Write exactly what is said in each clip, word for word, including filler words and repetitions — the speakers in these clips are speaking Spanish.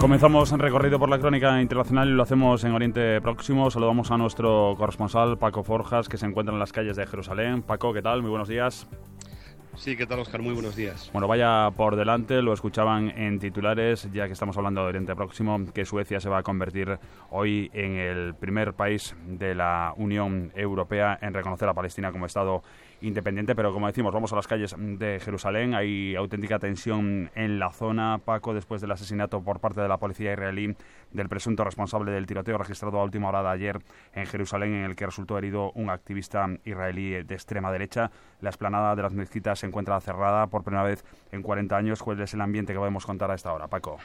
Comenzamos en recorrido por la crónica internacional y lo hacemos en Oriente Próximo. Saludamos a nuestro corresponsal Paco Forjas, que se encuentra en las calles de Jerusalén. Paco, ¿qué tal? Muy buenos días. Sí, ¿qué tal, Óscar? Muy buenos días. Bueno, vaya por delante, lo escuchaban en titulares, ya que estamos hablando de Oriente Próximo, que Suecia se va a convertir hoy en el primer país de la Unión Europea en reconocer a Palestina como Estado independiente, pero como decimos, vamos a las calles de Jerusalén. Hay auténtica tensión en la zona, Paco, después del asesinato por parte de la policía israelí del presunto responsable del tiroteo registrado a última hora de ayer en Jerusalén, en el que resultó herido un activista israelí de extrema derecha. La explanada de las mezquitas se encuentra cerrada por primera vez en cuarenta años. ¿Cuál es el ambiente que podemos contar a esta hora, Paco?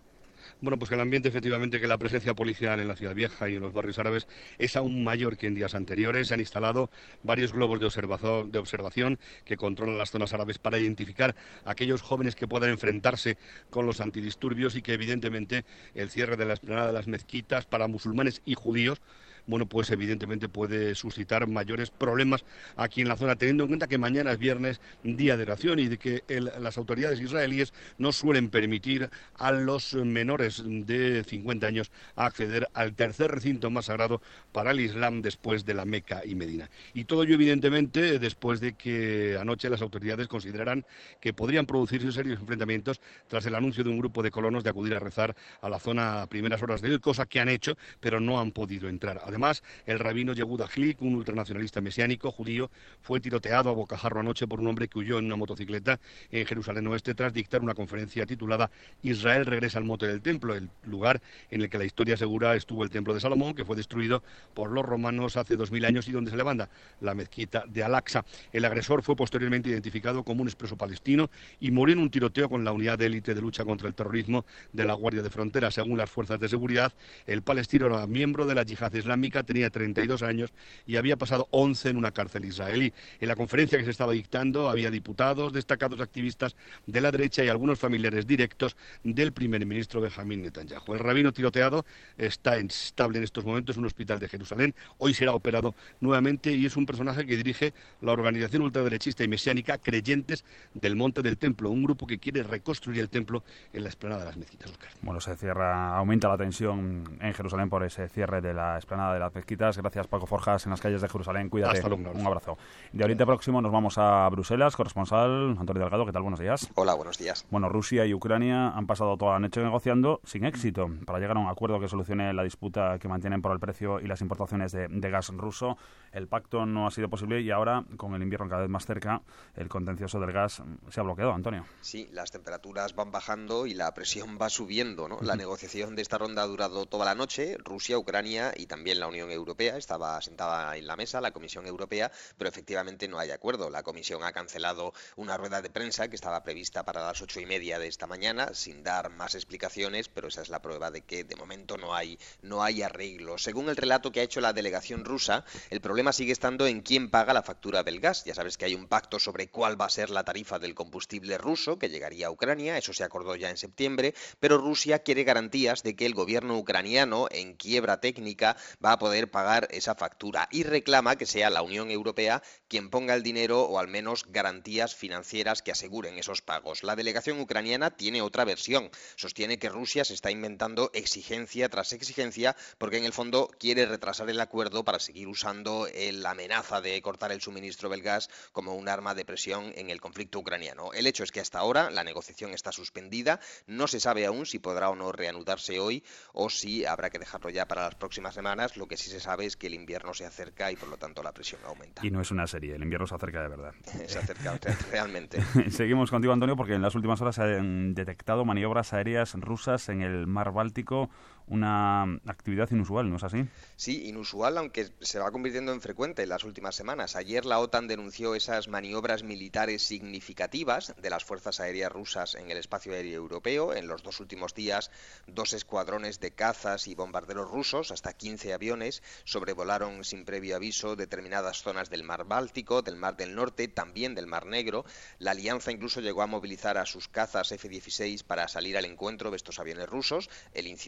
Bueno, pues que el ambiente, efectivamente, que la presencia policial en la Ciudad Vieja y en los barrios árabes es aún mayor que en días anteriores. Se han instalado varios globos de observación, de observación que controlan las zonas árabes para identificar a aquellos jóvenes que puedan enfrentarse con los antidisturbios y que, evidentemente, el cierre de la explanada de las mezquitas para musulmanes y judíos, bueno, pues evidentemente puede suscitar mayores problemas aquí en la zona, teniendo en cuenta que mañana es viernes, día de oración, y de que el, las autoridades israelíes no suelen permitir a los menores de cincuenta años acceder al tercer recinto más sagrado para el Islam después de la Meca y Medina. Y todo ello, evidentemente, después de que anoche las autoridades consideraran que podrían producirse serios enfrentamientos tras el anuncio de un grupo de colonos de acudir a rezar a la zona a primeras horas de hoy, cosa que han hecho, pero no han podido entrar. Además, el rabino Yehuda Glick, un ultranacionalista mesiánico judío, fue tiroteado a bocajarro anoche por un hombre que huyó en una motocicleta en Jerusalén Oeste tras dictar una conferencia titulada Israel regresa al mote del templo, el lugar en el que la historia asegura estuvo el templo de Salomón, que fue destruido por los romanos hace dos mil años y donde se levanta la mezquita de Al-Aqsa. El agresor fue posteriormente identificado como un expreso palestino y murió en un tiroteo con la unidad de élite de lucha contra el terrorismo de la Guardia de Frontera. Según las fuerzas de seguridad, el palestino era miembro de la yihad islámica, tenía treinta y dos años y había pasado once en una cárcel israelí. En la conferencia que se estaba dictando había diputados, destacados activistas de la derecha y algunos familiares directos del primer ministro Benjamín Netanyahu. El rabino tiroteado está estable en estos momentos en un hospital de Jerusalén. Hoy será operado nuevamente y es un personaje que dirige la organización ultraderechista y mesiánica Creyentes del Monte del Templo, un grupo que quiere reconstruir el templo en la explanada de las mezquitas. Oscar. Bueno, se cierra, aumenta la tensión en Jerusalén por ese cierre de la explanada de las mezquitas. Gracias, Paco Forjas, en las calles de Jerusalén. Cuídate. Hasta luego. Un abrazo. De Oriente Próximo nos vamos a Bruselas. Corresponsal Antonio Delgado, ¿qué tal? Buenos días. Hola, buenos días. Bueno, Rusia y Ucrania han pasado toda la noche negociando sin éxito para llegar a un acuerdo que solucione la disputa que mantienen por el precio y las importaciones de, de gas ruso. El pacto no ha sido posible y ahora, con el invierno cada vez más cerca, el contencioso del gas se ha bloqueado, Antonio. Sí, las temperaturas van bajando y la presión va subiendo, ¿no? La negociación de esta ronda ha durado toda la noche. Rusia, Ucrania y también la Unión Europea estaba sentada en la mesa, la Comisión Europea, pero efectivamente no hay acuerdo. La Comisión ha cancelado una rueda de prensa que estaba prevista para las ocho y media de esta mañana, sin dar más explicaciones, pero esa es la prueba de que de momento no hay, no hay arreglo. Según el relato que ha hecho la delegación rusa, el problema sigue estando en quién paga la factura del gas. Ya sabes que hay un pacto sobre cuál va a ser la tarifa del combustible ruso que llegaría a Ucrania, eso se acordó ya en septiembre, pero Rusia quiere garantías de que el gobierno ucraniano, en quiebra técnica, va a poder pagar esa factura y reclama que sea la Unión Europea quien ponga el dinero o al menos garantías financieras que aseguren esos pagos. La delegación ucraniana tiene otra versión. Sostiene que Rusia se está inventando exigencia tras exigencia porque en el fondo quiere retrasar el acuerdo para seguir usando la amenaza de cortar el suministro del gas como un arma de presión en el conflicto ucraniano. El hecho es que hasta ahora la negociación está suspendida. No se sabe aún si podrá o no reanudarse hoy o si habrá que dejarlo ya para las próximas semanas. Lo que sí se sabe es que el invierno se acerca y por lo tanto la presión aumenta. Y no es una serie, el invierno se acerca de verdad. Se acerca realmente. Seguimos contigo, Antonio, porque en las últimas horas se han detectado maniobras aéreas rusas en el mar Báltico, una actividad inusual, ¿no es así? Sí, inusual, aunque se va convirtiendo en frecuente en las últimas semanas. Ayer la OTAN denunció esas maniobras militares significativas de las fuerzas aéreas rusas en el espacio aéreo europeo. En los dos últimos días, dos escuadrones de cazas y bombarderos rusos, hasta quince aviones, sobrevolaron sin previo aviso determinadas zonas del mar Báltico, del mar del Norte, también del mar Negro. La alianza incluso llegó a movilizar a sus cazas F dieciséis para salir al encuentro de estos aviones rusos. El incidente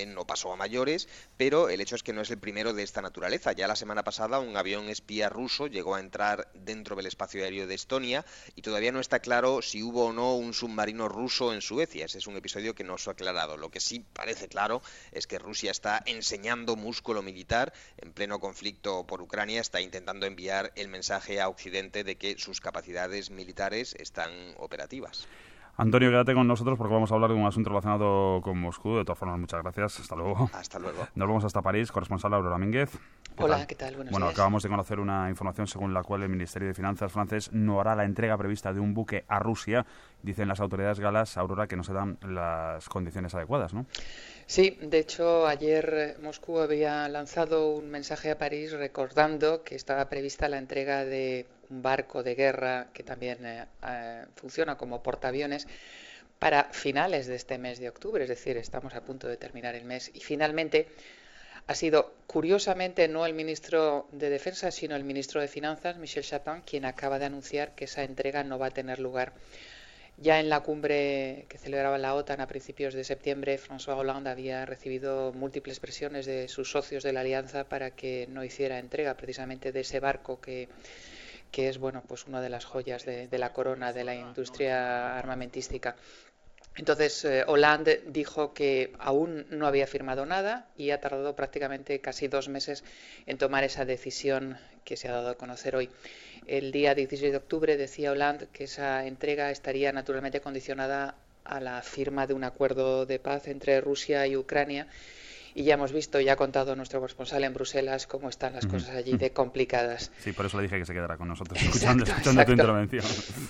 eh, no pasó a mayores, pero el hecho es que no es el primero de esta naturaleza. Ya la semana pasada un avión espía ruso llegó a entrar dentro del espacio aéreo de Estonia y todavía no está claro si hubo o no un submarino ruso en Suecia. Ese es un episodio que no se ha aclarado. Lo que sí parece claro es que Rusia está enseñando músculo militar en pleno conflicto por Ucrania, está intentando enviar el mensaje a Occidente de que sus capacidades militares están operativas. Antonio, quédate con nosotros porque vamos a hablar de un asunto relacionado con Moscú. De todas formas, muchas gracias. Hasta luego. Hasta luego. Nos vamos hasta París. Corresponsal Aurora Mínguez. ¿Qué Hola, tal? ¿Qué tal? Buenos bueno, días. Acabamos de conocer una información según la cual el Ministerio de Finanzas francés no hará la entrega prevista de un buque a Rusia. Dicen las autoridades galas, Aurora, que no se dan las condiciones adecuadas, ¿no? Sí, de hecho, ayer Moscú había lanzado un mensaje a París recordando que estaba prevista la entrega de un barco de guerra que también eh, eh, funciona como portaaviones para finales de este mes de octubre, es decir, estamos a punto de terminar el mes y finalmente ha sido, curiosamente, no el ministro de Defensa, sino el ministro de Finanzas, Michel Chapin, quien acaba de anunciar que esa entrega no va a tener lugar. Ya en la cumbre que celebraba la OTAN a principios de septiembre, François Hollande había recibido múltiples presiones de sus socios de la alianza para que no hiciera entrega precisamente de ese barco que, que es bueno, pues una de las joyas de, de la corona de la industria armamentística. Entonces, eh, Hollande dijo que aún no había firmado nada y ha tardado prácticamente casi dos meses en tomar esa decisión que se ha dado a conocer hoy. El día dieciséis de octubre decía Hollande que esa entrega estaría naturalmente condicionada a la firma de un acuerdo de paz entre Rusia y Ucrania. Y ya hemos visto, ya ha contado nuestro corresponsal en Bruselas cómo están las cosas allí de complicadas. Sí, por eso le dije que se quedara con nosotros escuchando, exacto, escuchando exacto. tu intervención.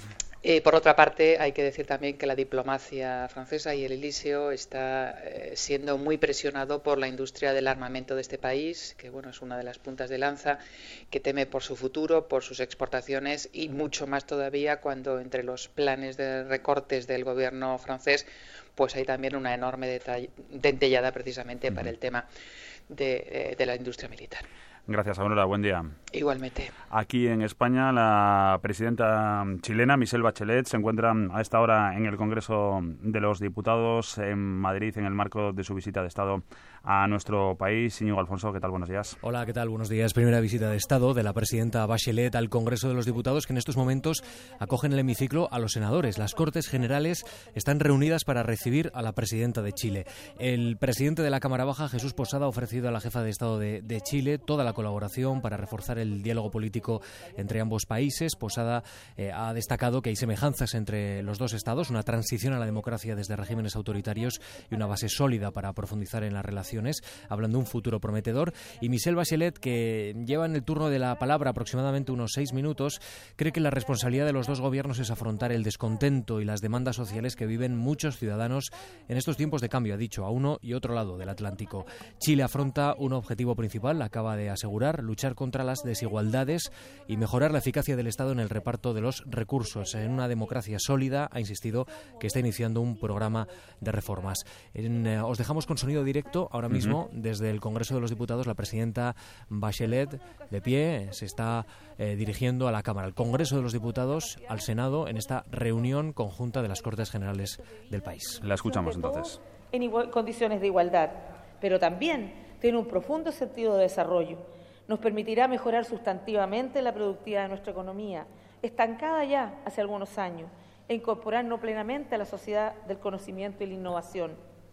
Eh, por otra parte, hay que decir también que la diplomacia francesa y el Elíseo está eh, siendo muy presionado por la industria del armamento de este país, que bueno, es una de las puntas de lanza, que teme por su futuro, por sus exportaciones y mucho más todavía cuando entre los planes de recortes del gobierno francés pues hay también una enorme dentellada precisamente uh-huh. para el tema de, eh, de la industria militar. Gracias, Aurora. Buen día. Igualmente. Aquí en España, la presidenta chilena, Michelle Bachelet, se encuentra a esta hora en el Congreso de los Diputados en Madrid en el marco de su visita de Estado a nuestro país. Íñigo Alfonso, ¿qué tal? Buenos días. Hola, ¿qué tal? Buenos días. Primera visita de Estado de la presidenta Bachelet al Congreso de los Diputados, que en estos momentos acogen el hemiciclo a los senadores. Las Cortes Generales están reunidas para recibir a la presidenta de Chile. El presidente de la Cámara Baja, Jesús Posada, ha ofrecido a la jefa de Estado de, de Chile toda la colaboración para reforzar el diálogo político entre ambos países. Posada eh, ha destacado que hay semejanzas entre los dos estados, una transición a la democracia desde regímenes autoritarios y una base sólida para profundizar en las relaciones, hablando de un futuro prometedor. Y Michelle Bachelet, que lleva en el turno de la palabra aproximadamente unos seis minutos, cree que la responsabilidad de los dos gobiernos es afrontar el descontento y las demandas sociales que viven muchos ciudadanos en estos tiempos de cambio, ha dicho, a uno y otro lado del Atlántico. Chile afronta un objetivo principal, acaba de asegurar, luchar contra las desigualdades y mejorar la eficacia del Estado en el reparto de los recursos. En una democracia sólida, ha insistido que está iniciando un programa de reformas. En, eh, os dejamos con sonido directo ahora mismo uh-huh. desde el Congreso de los Diputados. La presidenta Bachelet, de pie, se está eh, dirigiendo a la Cámara, al Congreso de los Diputados, al Senado, en esta reunión conjunta de las Cortes Generales del país. La escuchamos entonces. En igual, condiciones de igualdad, pero también tiene un profundo sentido de desarrollo. Nos permitirá mejorar sustantivamente la productividad de nuestra economía, estancada ya hace algunos años, e incorporarnos plenamente a la sociedad del conocimiento y la innovación.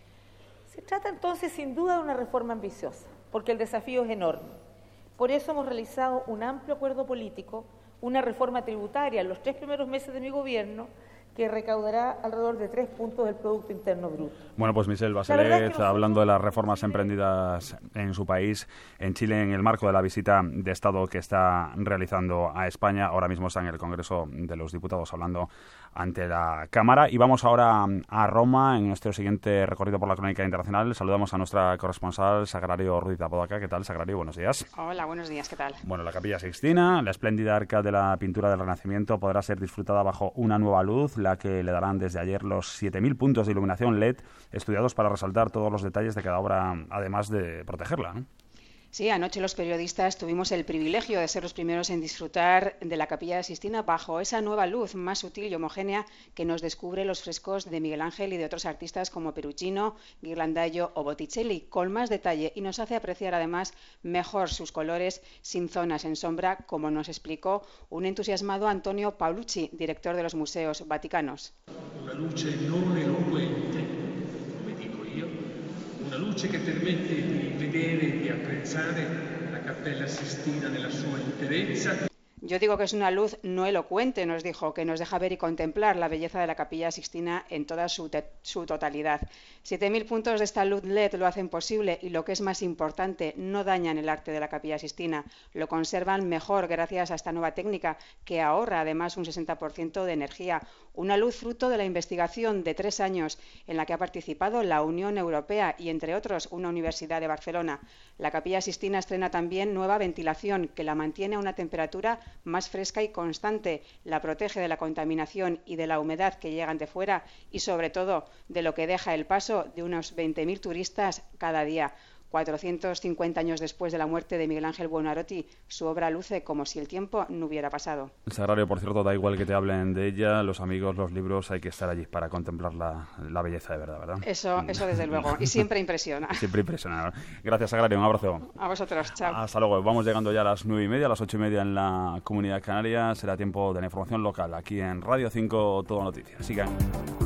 Se trata entonces sin duda de una reforma ambiciosa, porque el desafío es enorme. Por eso hemos realizado un amplio acuerdo político, una reforma tributaria en los tres primeros meses de mi gobierno, que recaudará alrededor de tres puntos del Producto Interno Bruto. Bueno, pues Michelle Bachelet, es hablando de las reformas emprendidas en su país, en Chile, en el marco de la visita de Estado que está realizando a España. Ahora mismo está en el Congreso de los Diputados hablando ante la Cámara. Y vamos ahora a Roma, en nuestro siguiente recorrido por la crónica internacional. Saludamos a nuestra corresponsal, Sagrario Ruiz de Apodaca. ¿Qué tal, Sagrario? Buenos días. Hola, buenos días. ¿Qué tal? Bueno, la Capilla Sixtina, la espléndida arca de la pintura del Renacimiento, podrá ser disfrutada bajo una nueva luz, la que le darán desde ayer los siete mil puntos de iluminación L E D estudiados para resaltar todos los detalles de cada obra, además de protegerla, ¿no? Sí, anoche los periodistas tuvimos el privilegio de ser los primeros en disfrutar de la Capilla Sixtina bajo esa nueva luz más sutil y homogénea que nos descubre los frescos de Miguel Ángel y de otros artistas como Perugino, Ghirlandaio o Botticelli, con más detalle, y nos hace apreciar además mejor sus colores sin zonas en sombra, como nos explicó un entusiasmado Antonio Paolucci, director de los Museos Vaticanos. Una luce non eloquente, come dico io, una luce che permette di vedere e di apprezzare la Cappella Sistina nella sua interezza. Yo digo que es una luz no elocuente, nos dijo, que nos deja ver y contemplar la belleza de la Capilla Sixtina en toda su, te- su totalidad. siete mil puntos de esta luz L E D lo hacen posible y, lo que es más importante, no dañan el arte de la Capilla Sixtina. Lo conservan mejor gracias a esta nueva técnica que ahorra además un sesenta por ciento de energía. Una luz fruto de la investigación de tres años en la que ha participado la Unión Europea y, entre otros, una universidad de Barcelona. La Capilla Sixtina estrena también nueva ventilación que la mantiene a una temperatura más fresca y constante, la protege de la contaminación y de la humedad que llegan de fuera y, sobre todo, de lo que deja el paso de unos veinte mil turistas cada día. cuatrocientos cincuenta años después de la muerte de Miguel Ángel Buonarroti, su obra luce como si el tiempo no hubiera pasado. El Sagrario, por cierto, da igual que te hablen de ella, los amigos, los libros, hay que estar allí para contemplar la, la belleza de verdad, ¿verdad? Eso, eso desde luego, y siempre impresiona. Siempre impresiona. Gracias, Sagrario, un abrazo. A vosotros, chao. Hasta luego, vamos llegando ya a las nueve y media, a las ocho y media en la Comunidad Canaria, será tiempo de la información local, aquí en Radio cinco, Todo Noticias. Sigan.